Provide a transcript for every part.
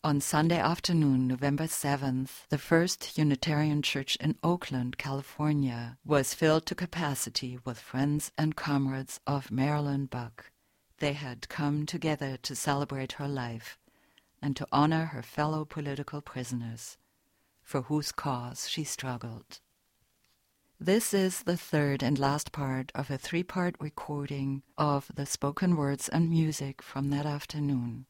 On Sunday afternoon, November 7th, the First Unitarian Church in Oakland, California, was filled to capacity with friends and comrades of Marilyn Buck. They had come together to celebrate her life and to honor her fellow political prisoners, for whose cause she struggled. This is the third and last part of a three-part recording of the spoken words and music from that afternoon.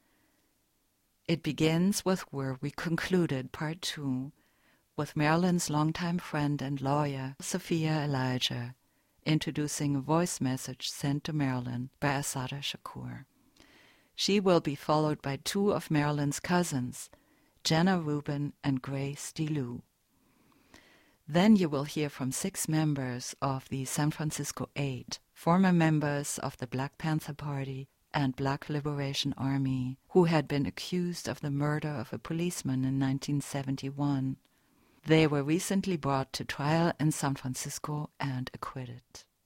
It begins with where we concluded part 2, with Marilyn's longtime friend and lawyer, Sophia Elijah, introducing a voice message sent to Marilyn by Assata Shakur. She will be followed by 2 of Marilyn's cousins, Jenna Rubin and Grace DeLu. Then you will hear from 6 members of the San Francisco 8, former members of the Black Panther Party and Black Liberation Army, who had been accused of the murder of a policeman in 1971. They were recently brought to trial in San Francisco and acquitted.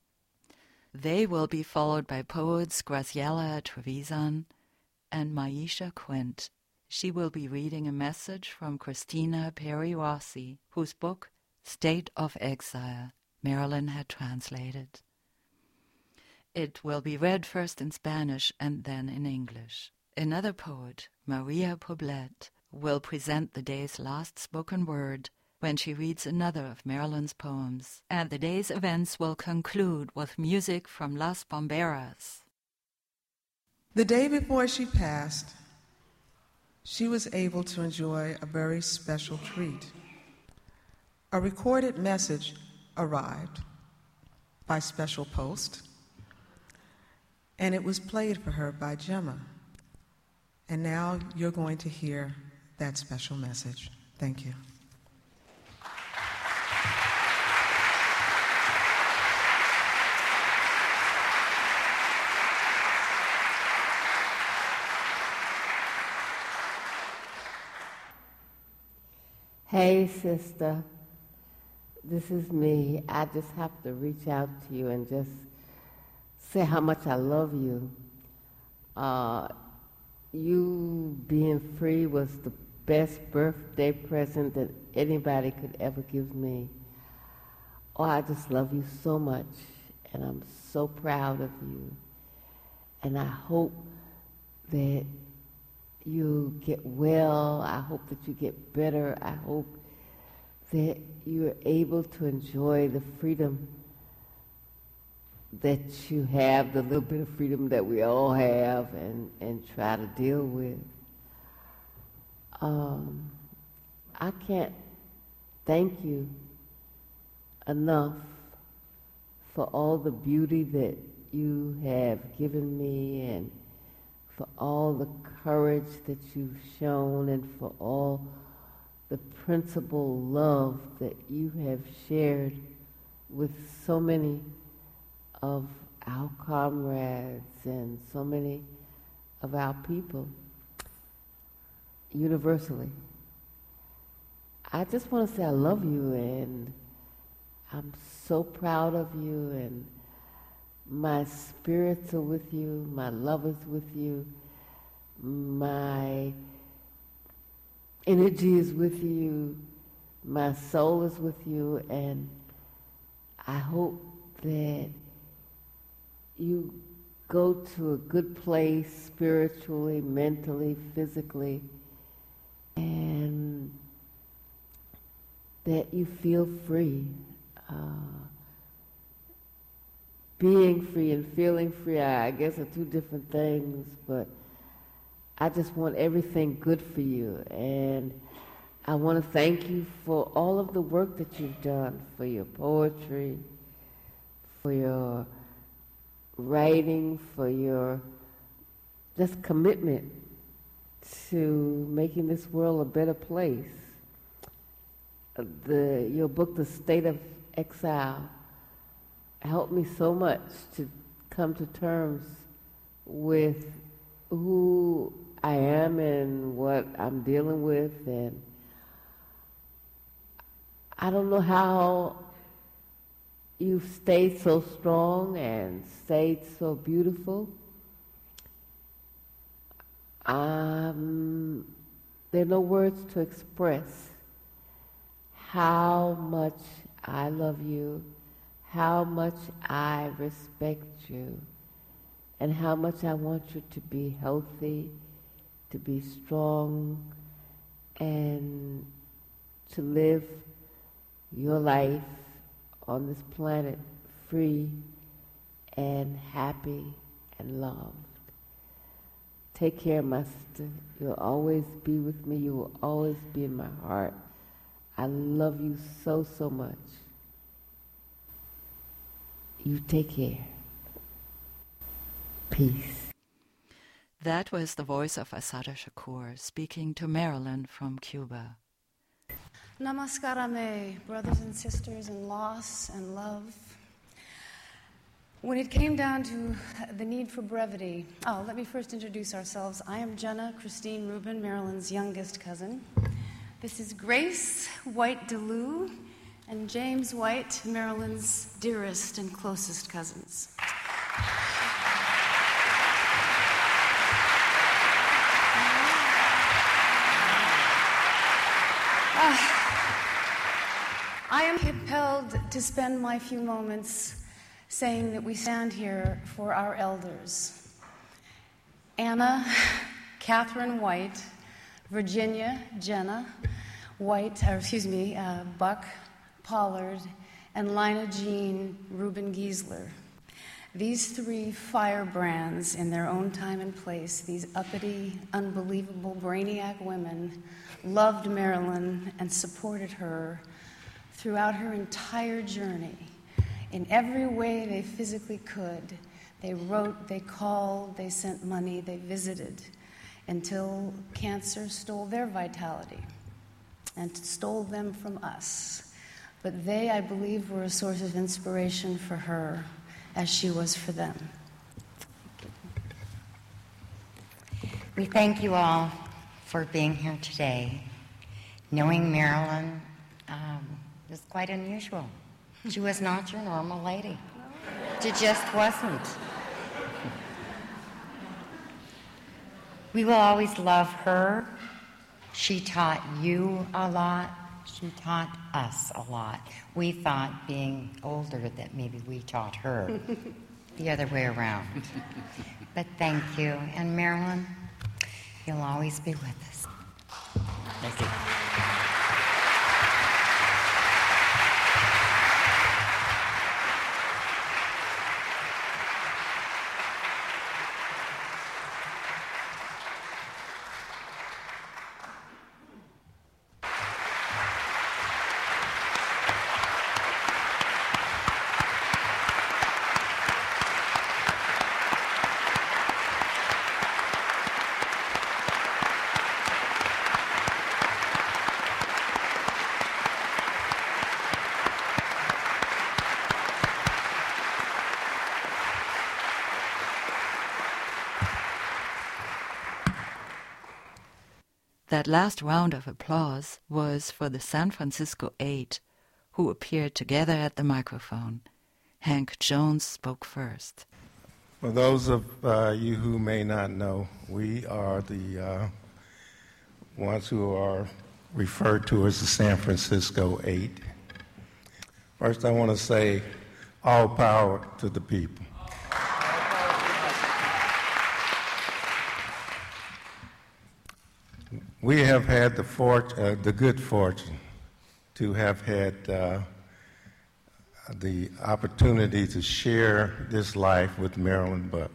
They will be followed by poets Graciela Trevisan and Maisha Quint. She will be reading a message from Christina Perry Rossi, whose book, State of Exile, Marilyn had translated. It will be read first in Spanish and then in English. Another poet, Maria Poblet, will present the day's last spoken word when she reads another of Marilyn's poems, and the day's events will conclude with music from Las Bomberas. The day before she passed, she was able to enjoy a very special treat. A recorded message arrived by special post, and it was played for her by Gemma. And now you're going to hear that special message. Thank you. Hey, sister. This is me. I just have to reach out to you and just say how much I love you. You being free was the best birthday present that anybody could ever give me. Oh, I just love you so much, and I'm so proud of you. And I hope that you get well. I hope that you get better. I hope that you're able to enjoy the freedom that you have, the little bit of freedom that we all have, and try to deal with. I can't thank you enough for all the beauty that you have given me, and for all the courage that you've shown, and for all the principal love that you have shared with so many of our comrades and so many of our people universally. I just want to say I love you, and I'm so proud of you, and my spirits are with you, my love is with you, my energy is with you, my soul is with you, and I hope that you go to a good place spiritually, mentally, physically, and that you feel free. Being free and feeling free, I guess, are two different things, but I just want everything good for you. And I want to thank you for all of the work that you've done, for your poetry, for your writing, for your just commitment to making this world a better place. Your book, The State of Exile, helped me so much to come to terms with who I am and what I'm dealing with, and I don't know how you've stayed so strong and stayed so beautiful. there are no words to express how much I love you, how much I respect you, and how much I want you to be healthy, to be strong, and to live your life on this planet free and happy and loved. Take care, my sister. You'll always be with me. You will always be in my heart. I love you so, so much. You take care. Peace. That was the voice of Assata Shakur speaking to Marilyn from Cuba. Namaskara, brothers and sisters in loss and love. When it came down to the need for brevity, let me first introduce ourselves. I am Jenna Christine Rubin, Marilyn's youngest cousin. This is Grace White DeLue and James White, Marilyn's dearest and closest cousins. I am compelled to spend my few moments saying that we stand here for our elders. Anna Catherine White, Virginia Jenna White, Buck Pollard, and Lina Jean Rubin Giesler. These three firebrands in their own time and place, these uppity, unbelievable, brainiac women, loved Marilyn and supported her throughout her entire journey. In every way they physically could. They wrote, they called, they sent money, they visited, until cancer stole their vitality and stole them from us. But they, I believe, were a source of inspiration for her as she was for them. We thank you all for being here today. Knowing Marilyn was quite unusual. She was not your normal lady. She just wasn't. We will always love her. She taught you a lot. She taught us a lot. We thought, being older, that maybe we taught her. The other way around. But thank you. And Marilyn, you'll always be with us. Thank you. That last round of applause was for the San Francisco Eight, who appeared together at the microphone. Hank Jones spoke first. For those of you who may not know, we are the ones who are referred to as the San Francisco Eight. First, I want to say all power to the people. We have had the good fortune to have had the opportunity to share this life with Marilyn Buck.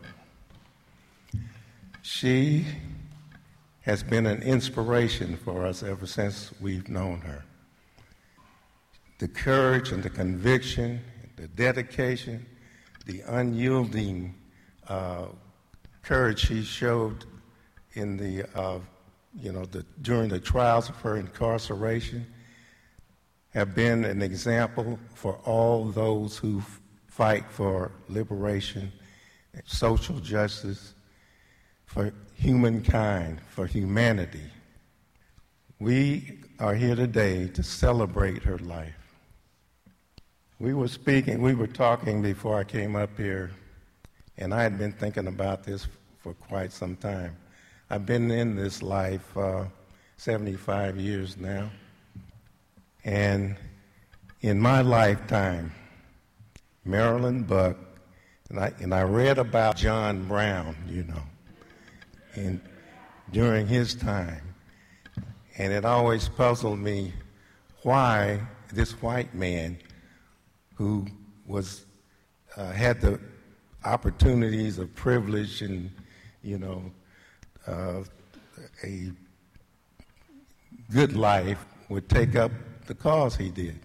She has been an inspiration for us ever since we've known her. The courage and the conviction, the dedication, the unyielding courage she showed in during the trials of her incarceration have been an example for all those who fight for liberation, social justice, for humankind, for humanity. We are here today to celebrate her life. We were talking before I came up here, and I had been thinking about this for quite some time. I've been in this life 75 years now. And in my lifetime, Marilyn Buck, and I read about John Brown, and during his time, and it always puzzled me why this white man who was had the opportunities of privilege and a good life would take up the cause he did.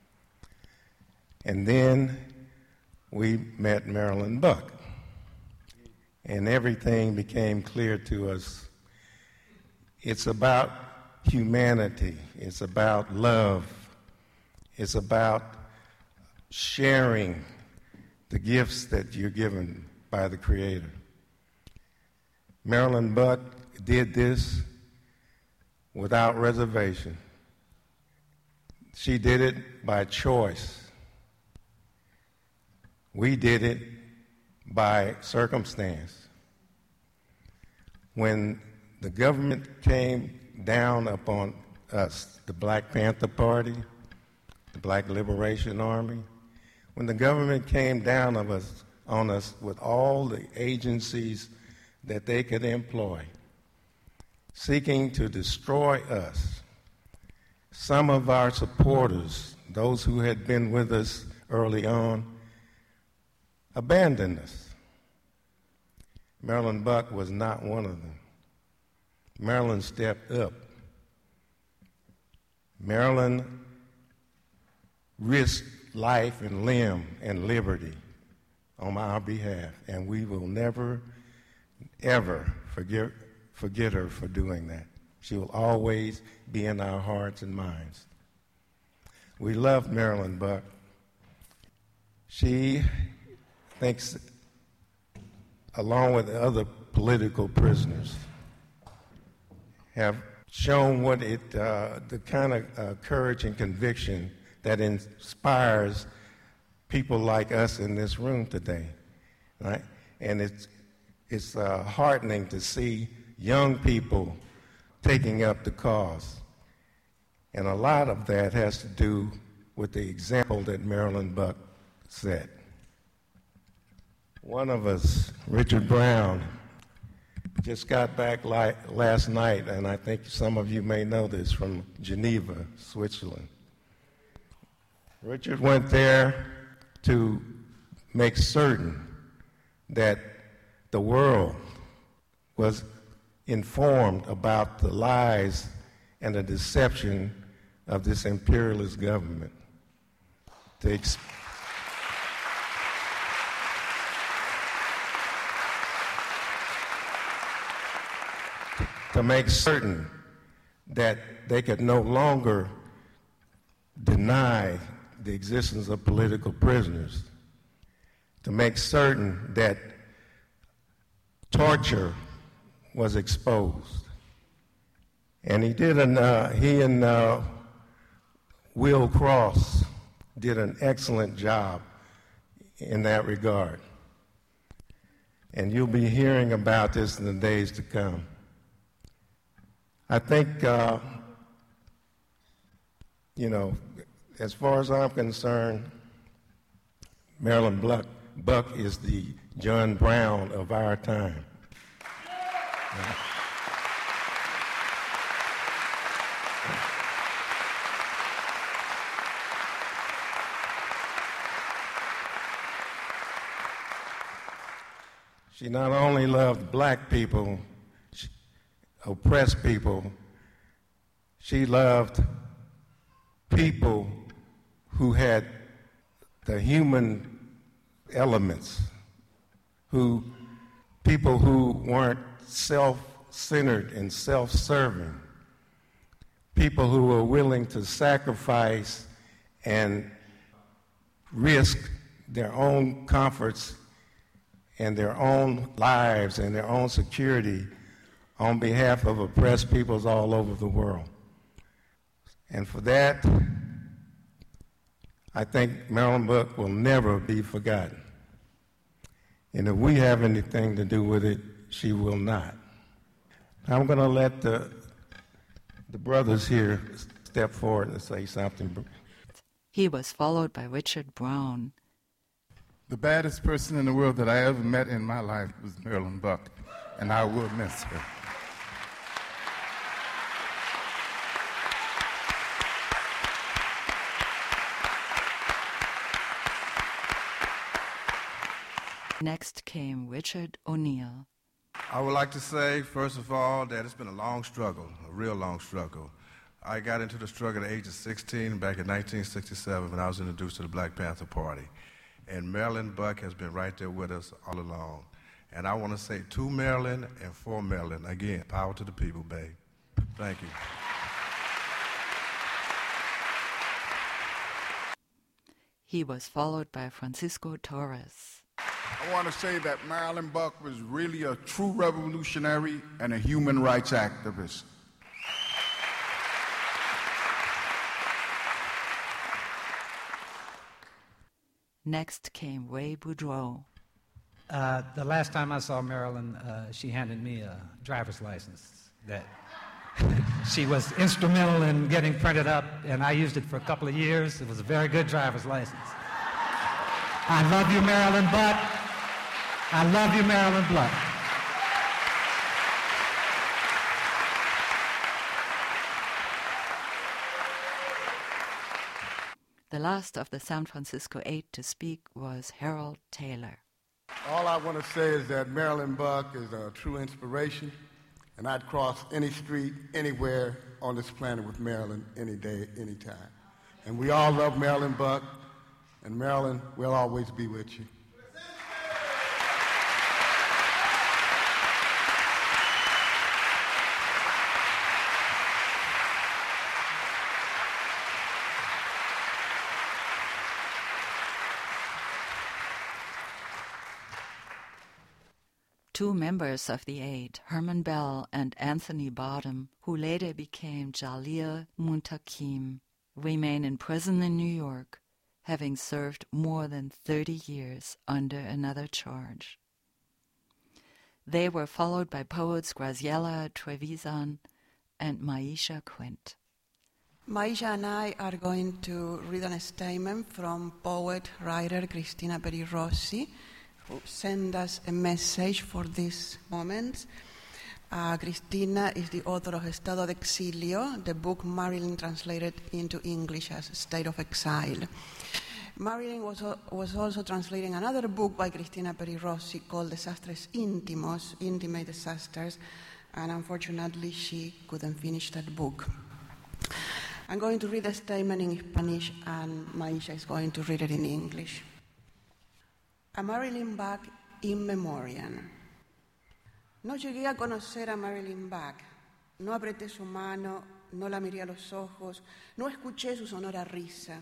And then we met Marilyn Buck, and everything became clear to us. It's about humanity. It's about love. It's about sharing the gifts that you're given by the Creator. Marilyn Buck did this without reservation. She did it by choice. We did it by circumstance. When the government came down upon us, the Black Panther Party, the Black Liberation Army, when the government came down on us with all the agencies that they could employ, seeking to destroy us, some of our supporters, those who had been with us early on, abandoned us. Marilyn Buck was not one of them. Marilyn stepped up. Marilyn risked life and limb and liberty on our behalf, and we will never, ever forget her for doing that. She will always be in our hearts and minds. We love Marilyn Buck. She thinks, along with other political prisoners, have shown what the kind of courage and conviction that inspires people like us in this room today, right? And it's heartening to see young people taking up the cause. And a lot of that has to do with the example that Marilyn Buck set. One of us, Richard Brown, just got back last night, and I think some of you may know this, from Geneva, Switzerland. Richard went there to make certain that the world was informed about the lies and the deception of this imperialist government. To make certain that they could no longer deny the existence of political prisoners, to make certain that torture was exposed. And he and Will Cross did an excellent job in that regard. And you'll be hearing about this in the days to come. I think, as far as I'm concerned, Marilyn Buck is the John Brown of our time. She not only loved black people, oppressed people, she loved people who had the human elements, people who weren't self-centered and self-serving, people who were willing to sacrifice and risk their own comforts and their own lives and their own security on behalf of oppressed peoples all over the world. And for that, I think Marilyn Buck will never be forgotten. And if we have anything to do with it, she will not. I'm going to let the the brothers here step forward and say something? He was followed by Richard Brown. The baddest person in the world that I ever met in my life was Marilyn Buck, and I will miss her. Next came Richard O'Neill. I would like to say, first of all, that it's been a long struggle, a real long struggle. I got into the struggle at the age of 16 back in 1967 when I was introduced to the Black Panther Party. And Marilyn Buck has been right there with us all along. And I want to say to Marilyn and for Marilyn, again, power to the people, babe. Thank you. He was followed by Francisco Torres. I want to say that Marilyn Buck was really a true revolutionary and a human rights activist. Next came Ray Boudreau. The last time I saw Marilyn, she handed me a driver's license that she was instrumental in getting printed up, and I used it for a couple of years. It was a very good driver's license. I love you, Marilyn Buck. I love you, Marilyn Buck. The last of the San Francisco Eight to speak was Harold Taylor. All I want to say is that Marilyn Buck is a true inspiration, and I'd cross any street, anywhere on this planet with Marilyn any day, any time. And we all love Marilyn Buck, and Marilyn, we'll always be with you. Two members of the Eight, Herman Bell and Anthony Bottom, who later became Jalil Muntakim, remain in prison in New York, having served more than 30 years under another charge. They were followed by poets Graciela Trevisan and Maisha Quint. Maisha and I are going to read a statement from poet-writer Cristina Peri Rossi, who sent us a message for this moment. Cristina is the author of Estado de Exilio, the book Marilyn translated into English as State of Exile. Marilyn was also translating another book by Cristina Peri Rossi called Desastres Íntimos, Intimate Disasters, and unfortunately she couldn't finish that book. I'm going to read the statement in Spanish and Maisha is going to read it in English. A Marilyn Buck in memoriam. No llegué a conocer a Marilyn Buck, no apreté su mano, no la miré a los ojos, no escuché su sonora risa.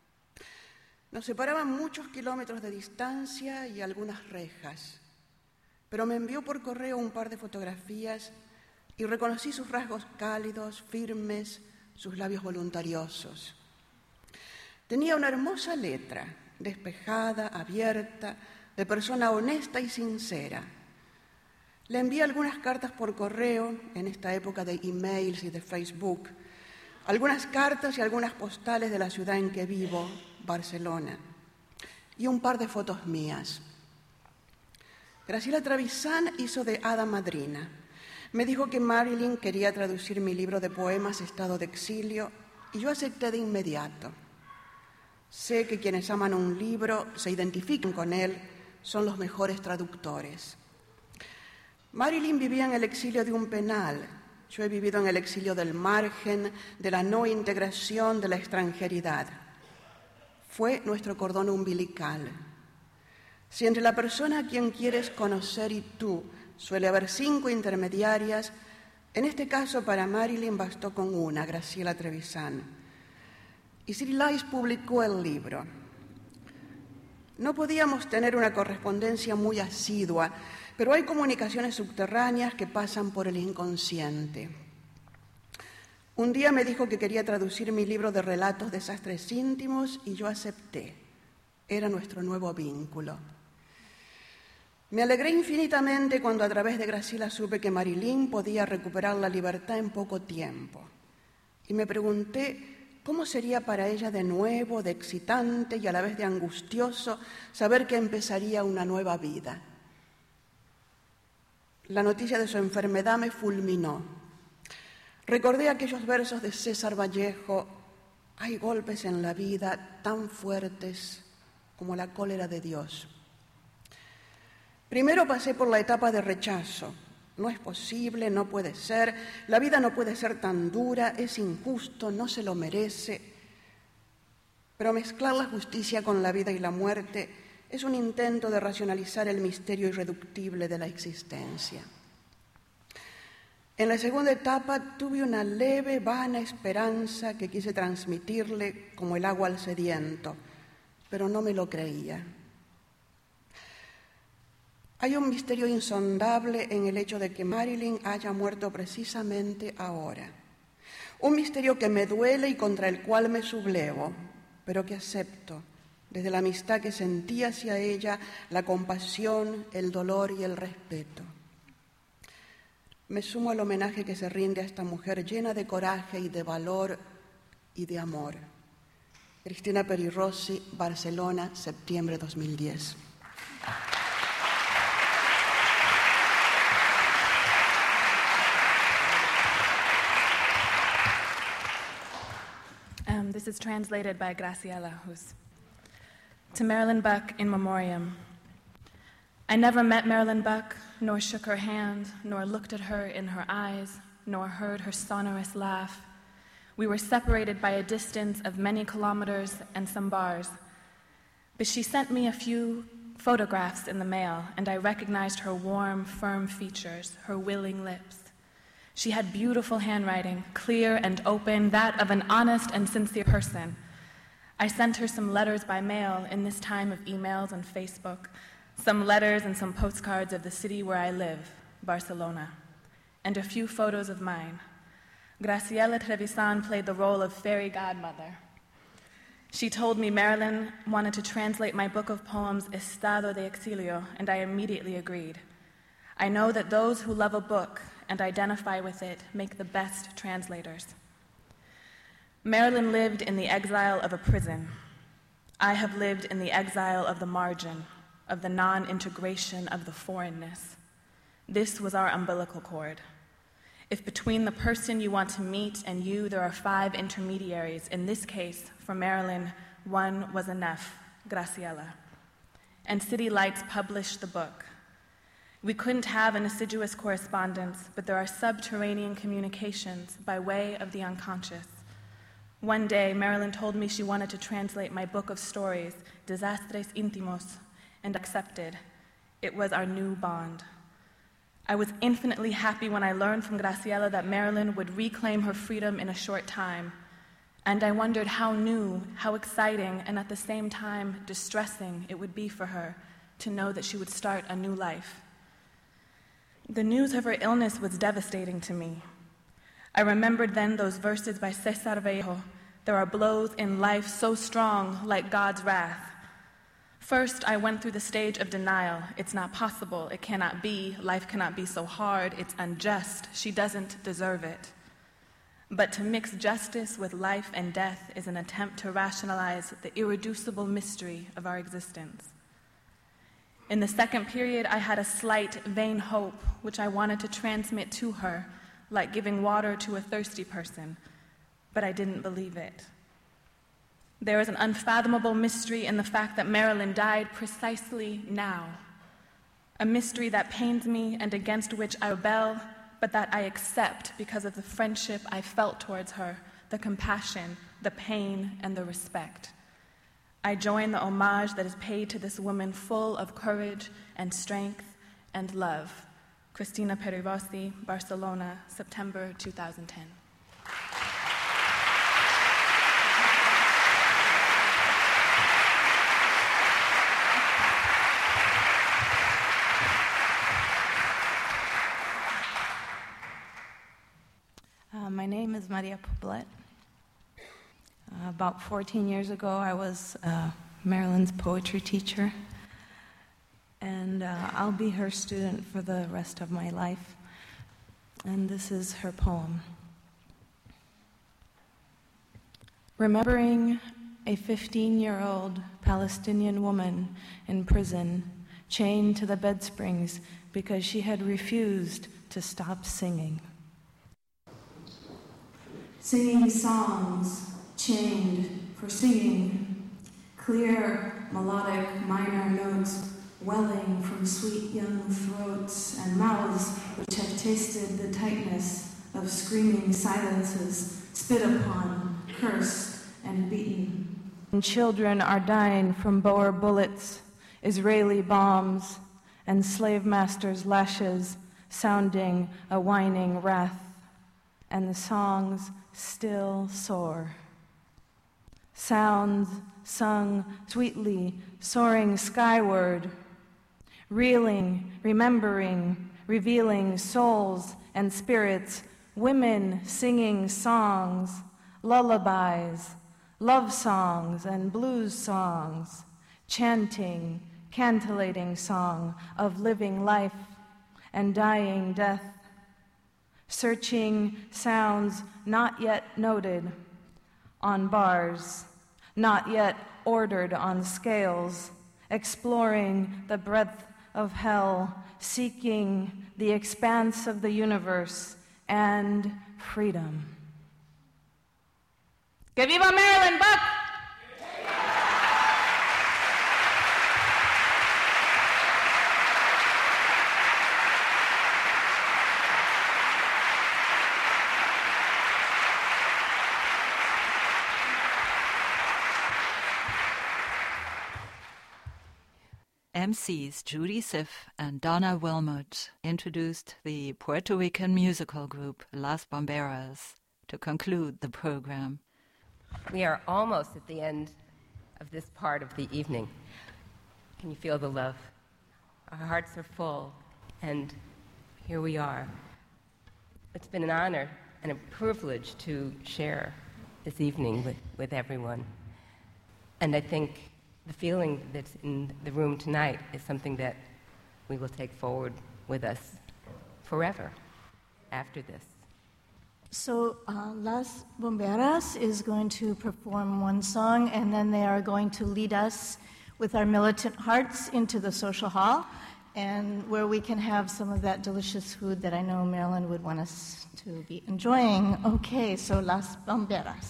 Nos separaban muchos kilómetros de distancia y algunas rejas, pero me envió por correo un par de fotografías y reconocí sus rasgos cálidos, firmes, sus labios voluntariosos. Tenía una hermosa letra, despejada, abierta, de persona honesta y sincera. Le envié algunas cartas por correo en esta época de emails y de Facebook, algunas cartas y algunas postales de la ciudad en que vivo, Barcelona, y un par de fotos mías. Graciela Trevisan hizo de hada madrina. Me dijo que Marilyn quería traducir mi libro de poemas Estado de Exilio y yo acepté de inmediato. Sé que quienes aman un libro, se identifican con él, son los mejores traductores. Marilyn vivía en el exilio de un penal. Yo he vivido en el exilio del margen, de la no integración, de la extranjeridad. Fue nuestro cordón umbilical. Si entre la persona a quien quieres conocer y tú suele haber 5 intermediarias, en este caso para Marilyn bastó con una, Graciela Trevisan. Y City Lights publicó el libro. No podíamos tener una correspondencia muy asidua, pero hay comunicaciones subterráneas que pasan por el inconsciente. Un día me dijo que quería traducir mi libro de relatos Desastres Íntimos y yo acepté. Era nuestro nuevo vínculo. Me alegré infinitamente cuando a través de Graciela supe que Marilyn podía recuperar la libertad en poco tiempo. y me pregunté cómo sería para ella de nuevo, de excitante y a la vez de angustioso saber que empezaría una nueva vida. La noticia de su enfermedad me fulminó. Recordé aquellos versos de César Vallejo: hay golpes en la vida tan fuertes como la cólera de Dios. Primero pasé por la etapa de rechazo. No es posible, no puede ser, la vida no puede ser tan dura, es injusto, no se lo merece. Pero mezclar la justicia con la vida y la muerte es un intento de racionalizar el misterio irreductible de la existencia. En la segunda etapa tuve una leve, vana esperanza que quise transmitirle como el agua al sediento, pero no me lo creía. Hay un misterio insondable en el hecho de que Marilyn haya muerto precisamente ahora. Un misterio que me duele y contra el cual me sublevo, pero que acepto desde la amistad que sentí hacia ella, la compasión, el dolor y el respeto. Me sumo al homenaje que se rinde a esta mujer llena de coraje y de valor y de amor. Cristina Peri Rossi, Barcelona, septiembre 2010. This is translated by Graciela, who's to Marilyn Buck in memoriam. I never met Marilyn Buck, nor shook her hand, nor looked at her in her eyes, nor heard her sonorous laugh. We were separated by a distance of many kilometers and some bars. But she sent me a few photographs in the mail, and I recognized her warm, firm features, her willing lips. She had beautiful handwriting, clear and open, that of an honest and sincere person. I sent her some letters by mail in this time of emails and Facebook, some letters and some postcards of the city where I live, Barcelona, and a few photos of mine. Graciela Trevisan played the role of fairy godmother. She told me Marilyn wanted to translate my book of poems Estado de Exilio, and I immediately agreed. I know that those who love a book and identify with it make the best translators. Marilyn lived in the exile of a prison. I have lived in the exile of the margin, of the non-integration of the foreignness. This was our umbilical cord. If between the person you want to meet and you there are 5 intermediaries, in this case, for Marilyn, 1 was enough, Graciela. And City Lights published the book. We couldn't have an assiduous correspondence, but there are subterranean communications by way of the unconscious. One day, Marilyn told me she wanted to translate my book of stories, Desastres Íntimos, and accepted. It was our new bond. I was infinitely happy when I learned from Graciela that Marilyn would reclaim her freedom in a short time, and I wondered how new, how exciting, and at the same time distressing it would be for her to know that she would start a new life. The news of her illness was devastating to me. I remembered then those verses by César Vallejo, there are blows in life so strong like God's wrath. First, I went through the stage of denial. It's not possible, it cannot be, life cannot be so hard, it's unjust, she doesn't deserve it. But to mix justice with life and death is an attempt to rationalize the irreducible mystery of our existence. In the second period, I had a slight, vain hope, which I wanted to transmit to her, like giving water to a thirsty person, but I didn't believe it. There is an unfathomable mystery in the fact that Marilyn died precisely now, a mystery that pains me and against which I rebel, but that I accept because of the friendship I felt towards her, the compassion, the pain, and the respect. I join the homage that is paid to this woman full of courage and strength and love. Cristina Peri Rossi, Barcelona, September 2010. My name is Maria Poblet. About 14 years ago, I was Marilyn's poetry teacher, and I'll be her student for the rest of my life. And this is her poem. Remembering a 15-year-old Palestinian woman in prison, chained to the bed springs because she had refused to stop singing. Singing songs, chained for singing, clear, melodic, minor notes welling from sweet young throats and mouths which have tasted the tightness of screaming silences, spit upon, cursed, and beaten. And children are dying from Boer bullets, Israeli bombs, and slave masters' lashes, sounding a whining wrath, and the songs still soar. Sounds sung sweetly, soaring skyward, reeling, remembering, revealing souls and spirits, women singing songs, lullabies, love songs and blues songs, chanting, cantillating song of living life and dying death, searching sounds not yet noted on bars, not yet ordered on scales, exploring the breadth of hell, seeking the expanse of the universe and freedom. Que viva Marilyn Buck! MCs Judy Siff and Donna Wilmot introduced the Puerto Rican musical group Las Bomberas to conclude the program. We are almost at the end of this part of the evening. Can you feel the love? Our hearts are full, and here we are. It's been an honor and a privilege to share this evening with everyone. And I think the feeling that's in the room tonight is something that we will take forward with us forever after this. So Las Bomberas is going to perform one song, and then they are going to lead us with our militant hearts into the social hall, and where we can have some of that delicious food that I know Marilyn would want us to be enjoying. Okay, so Las Bomberas.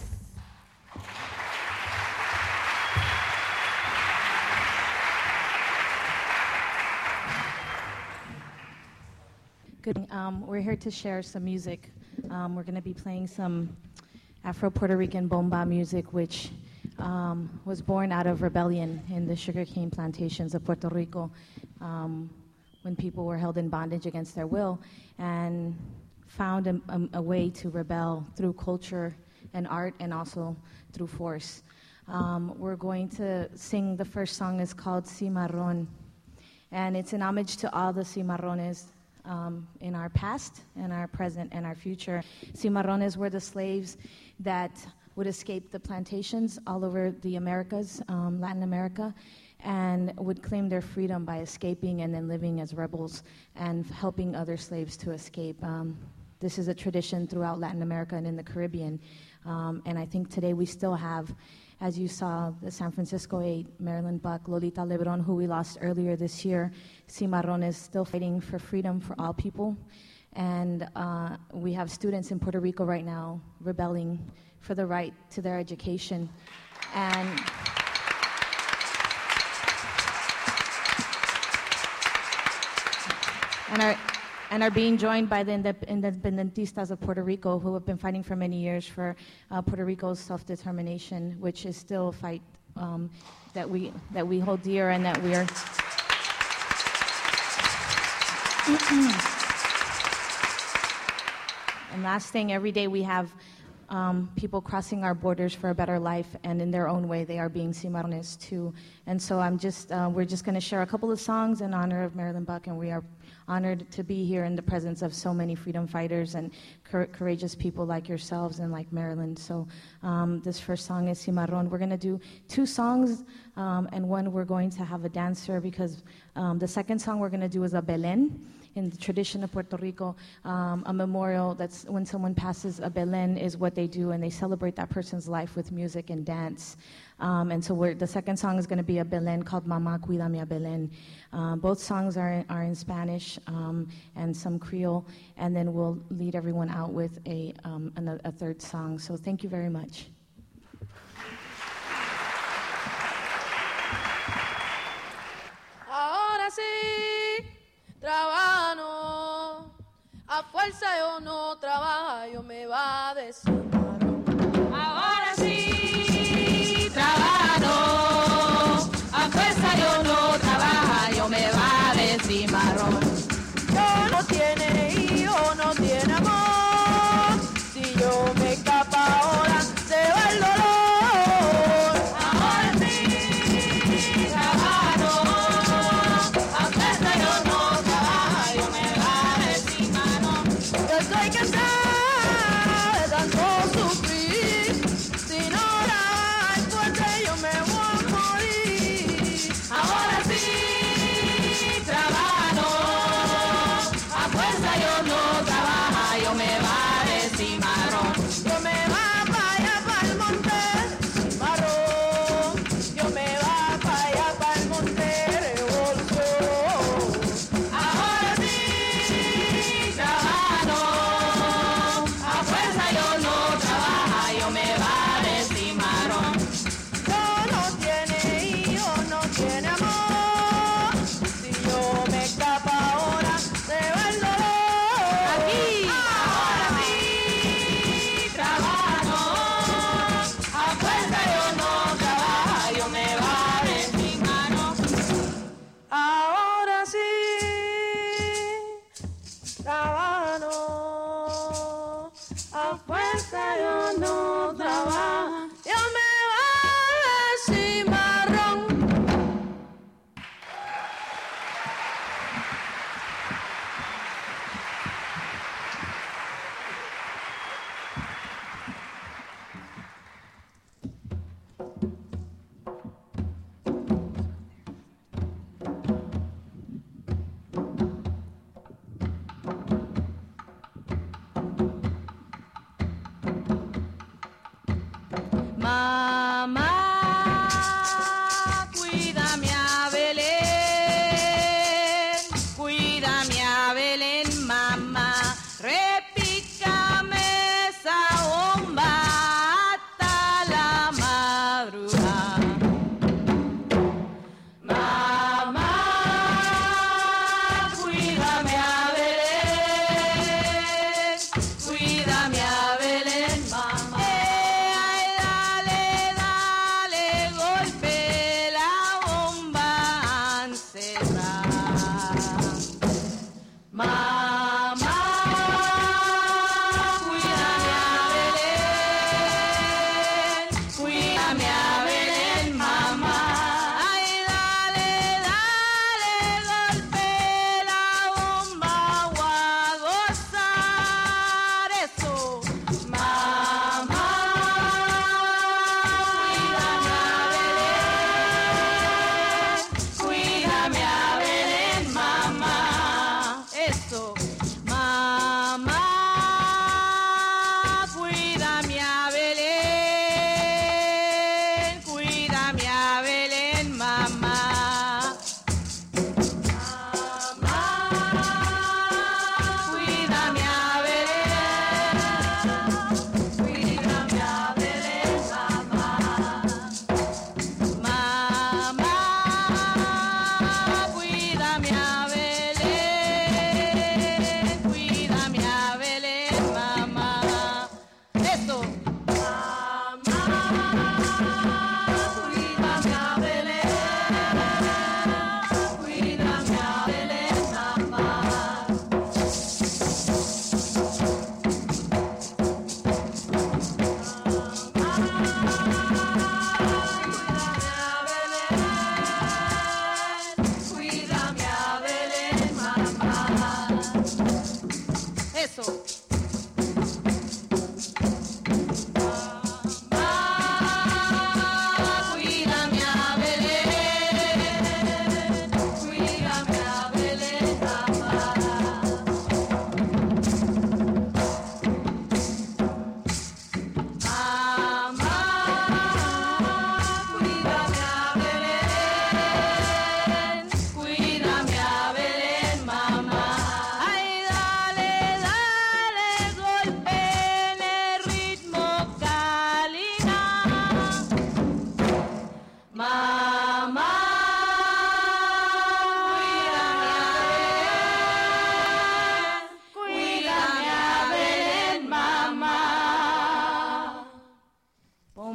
Good. We're here to share some music. We're going to be playing some Afro-Puerto Rican bomba music, which was born out of rebellion in the sugarcane plantations of Puerto Rico when people were held in bondage against their will, and found a way to rebel through culture and art and also through force. We're going to sing, the first song is called Cimarrón, and it's an homage to all the cimarrones in our past, and our present, and our future. Cimarrones were the slaves that would escape the plantations all over the Americas, Latin America, and would claim their freedom by escaping and then living as rebels and helping other slaves to escape. This is a tradition throughout Latin America and in the Caribbean, and I think today we still have, as you saw, the San Francisco 8, Marilyn Buck, Lolita Lebron, who we lost earlier this year. Cimarrón is still fighting for freedom for all people. And we have students in Puerto Rico right now rebelling for the right to their education. And are being joined by the Independentistas of Puerto Rico, who have been fighting for many years for Puerto Rico's self-determination, which is still a fight that we hold dear, and that we are. And last thing, every day we have people crossing our borders for a better life, and in their own way they are being cimarrones too. And so we're just going to share a couple of songs in honor of Marilyn Buck, and we are honored to be here in the presence of so many freedom fighters and courageous people like yourselves and like Marilyn. So this first song is Cimarrón. We're going to do two songs, and one we're going to have a dancer, because the second song we're going to do is a Belén. in the tradition of Puerto Rico, a memorial, that's when someone passes a Belén, is what they do, and they celebrate that person's life with music and dance. And so the second song is going to be a Belén called Mamá Cuídame a Belén. Both songs are in Spanish and some Creole, and then we'll lead everyone out with a third song. So thank you very much. Ahora sí, trabaja no, a fuerza yo no trabaja, yo me va a decir. Ahora sí, trabaja no, a fuerza yo no trabaja, yo me va a decir marrón. Yo no tiene hijo, no tiene amor, si yo me escapa ahora, se va el dolor.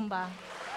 bomba.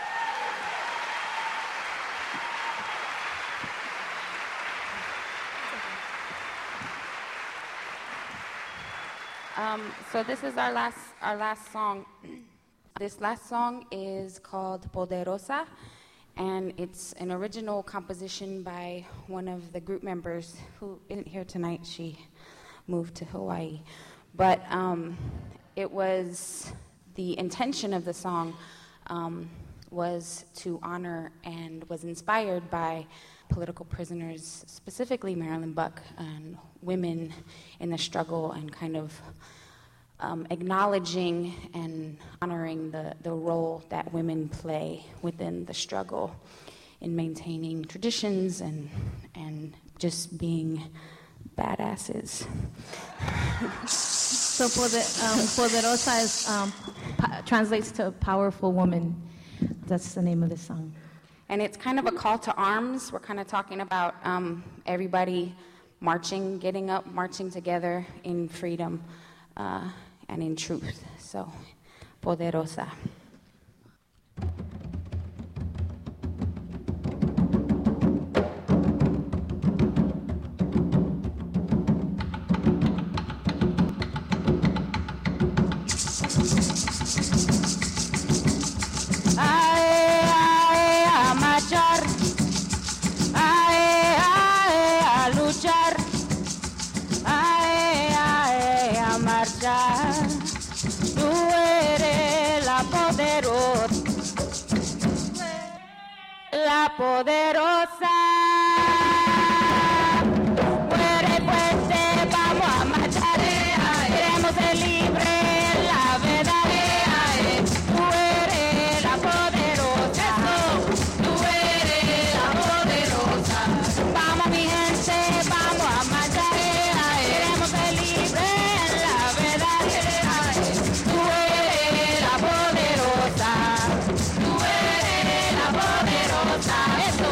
So this is our last song. This last song is called Poderosa, and it's an original composition by one of the group members who isn't here tonight. She moved to Hawaii. But it was, the intention of the song was to honor and was inspired by political prisoners, specifically Marilyn Buck, and women in the struggle, and kind of acknowledging and honoring the role that women play within the struggle in maintaining traditions and just being badasses. So Poderosa is, translates to powerful woman. That's the name of the song. And it's kind of a call to arms. We're kind of talking about everybody marching, getting up, marching together in freedom and in truth. So, Poderosa. Tú eres la poderosa. Fuerte, fuerte, vamos a marchar. Queremos ser libres, la verdad. Tú eres la poderosa. Tú eres la poderosa. Vamos mi gente, vamos a marchar. Queremos ser libres, la verdad. Tú eres la poderosa. Tú eres la poderosa. Eso.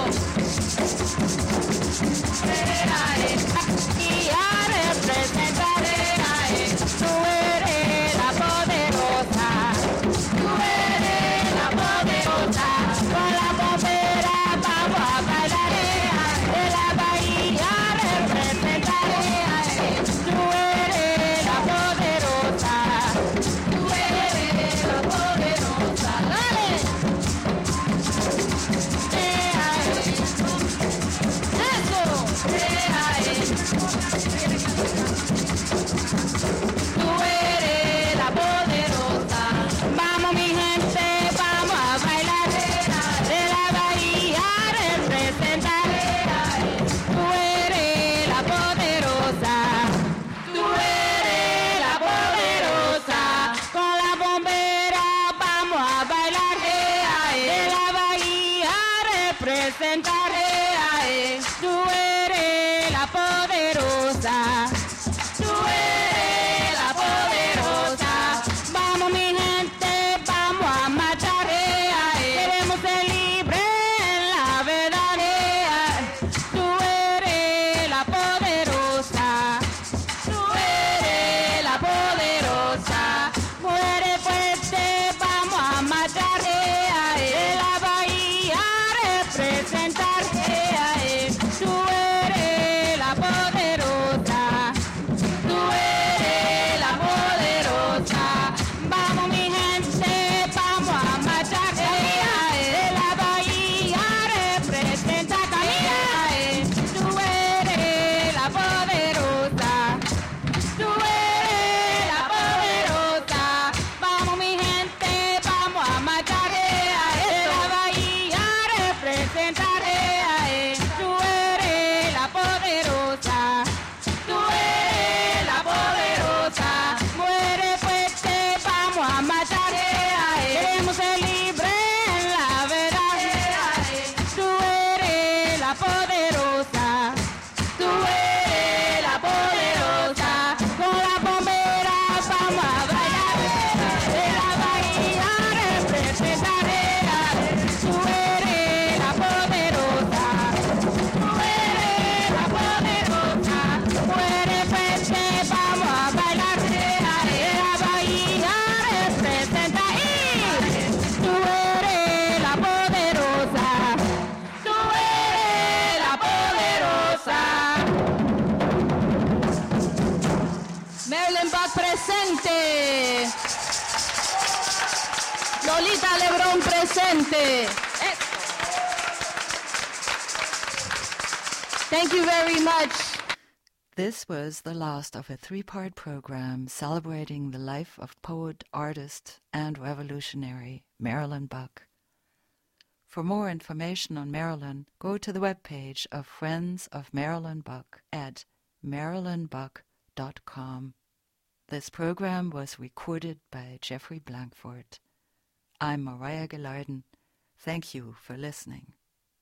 Y a representar. Tú eres la poderosa. Tú eres la poderosa. Con la bombera vamos a bailar. De la bahía representar. Tú eres la poderosa. Tú eres la poderosa. Dale. Tú eres la poderosa. Vamos mi gente, vamos a bailar. De la bahía representar. Tú eres la poderosa. Tú eres la poderosa. Con la bombera vamos a bailar. De la bahía representar. Tú eres la poderosa. Tú eres la poderosa. Vamos mi gente, vamos a marchar. Queremos ser libres en la verdad. Tú eres la poderosa. Tú eres la poderosa. Muere fuerte, vamos a marchar. De la bahía representar. Tú eres Lolita Lebrón presente. Thank you very much. This was the last of a three-part program celebrating the life of poet, artist, and revolutionary Marilyn Buck. For more information on Marilyn, go to the webpage of Friends of Marilyn Buck at marilynbuck.com. This program was recorded by Jeffrey Blankford. I'm Mariah Gelarden. Thank you for listening.